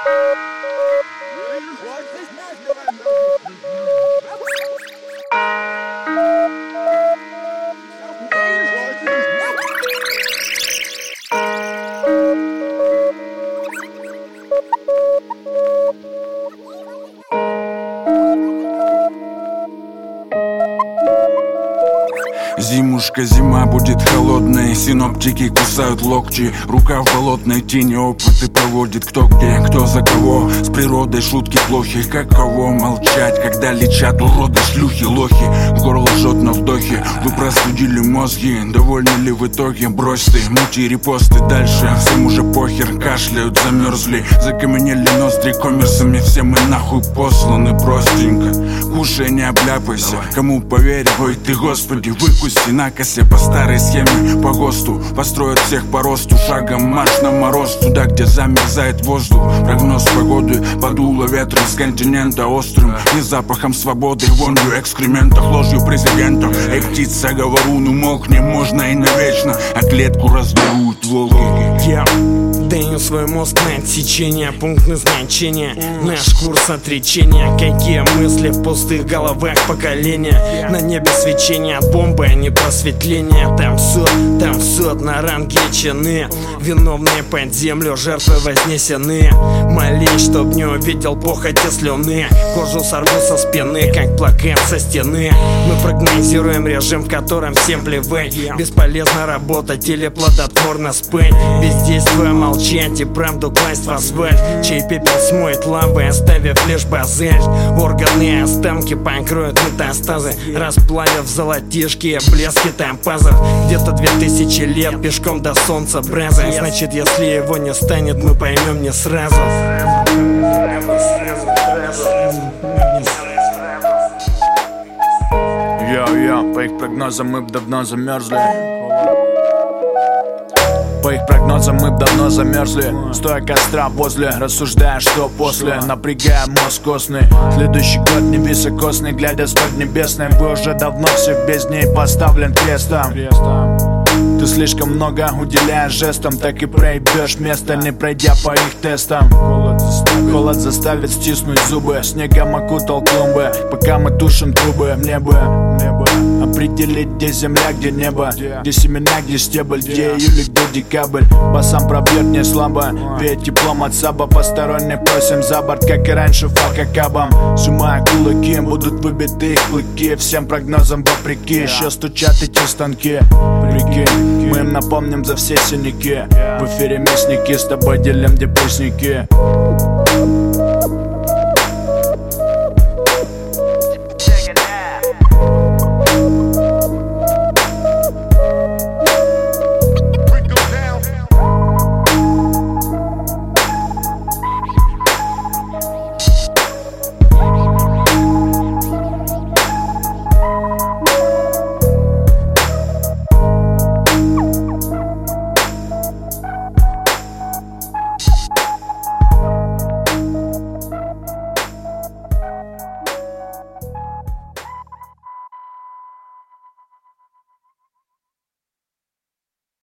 Зимушка, зима будет холодной, синоптики кусают локти. Рука в болотной тени, опыты проводит кто где, кто за кого. С природой шутки плохи, каково молчать, когда лечат уроды, шлюхи, лохи. Горло жжет на вдохе, вы просудили мозги. Довольны ли в итоге? Брось ты, мути репосты дальше. Всем уже похер, кашляют, замерзли, закаменели ноздри коммерсами. Все мы нахуй посланы простенько. Кушай, не обляпайся, кому поверь, ой ты господи, выкуси на косе по старой схеме, по ГОСТу. Построят всех по росту, шагом марш на мороз, туда, где замерзает воздух. Прогноз погоды, подуло ветром с континента острым, не запахом свободы, вонью экскрементов, ложью президента. Эй, птица, говору, ну мокни, можно и навечно, а клетку разверут волки. Даю свой мозг на отсечение, пункт назначения, наш курс отречения. Какие мысли в пустых головах поколения. На небе свечение от бомбы, а не просветление. Там суд на ранге чины. Виновные под землю, жертвы вознесены. Молись, чтоб не увидел похоти слюны. Кожу сорву со спины, как плакат со стены. Мы прогнозируем режим, в котором всем плевать. Бесполезно работать или плодотворно спать. Бездействие молчать и правду класть в асфальт. Чей пепел смоет лавы, оставив лишь базальт. Органы и останки покроют метастазы, расплавив золотишки, блески топазов. Где-то 2000 лет пешком до солнца браза. Значит, если его не станет, мы поймем не сразу. Йо-йо, по их прогнозам мы б давно замерзли. По их прогнозам мы б давно замерзли. Стоя костра возле, рассуждая, что после. Напрягая мозг костный. Следующий год не високосный, глядя с поднебесной. Вы уже давно все в бездне и поставлен крестом. Ты слишком много уделяешь жестам, так и проебешь место, не пройдя по их тестам. Холод заставит стиснуть зубы, снегом окутал клумбы, пока мы тушим трубы в небо. Определить, где земля, где небо, где семена, где стебель, где июль, где декабрь. Басам пробьет не слабо, веет теплом от саба. Посторонних просим за борт, как и раньше, фака кабам. Сжимая кулаки, будут выбиты их клыки. Всем прогнозам вопреки, еще стучат эти станки. Прикинь, мы им напомним за все синяки. В эфире мясники, с тобой делим депресники.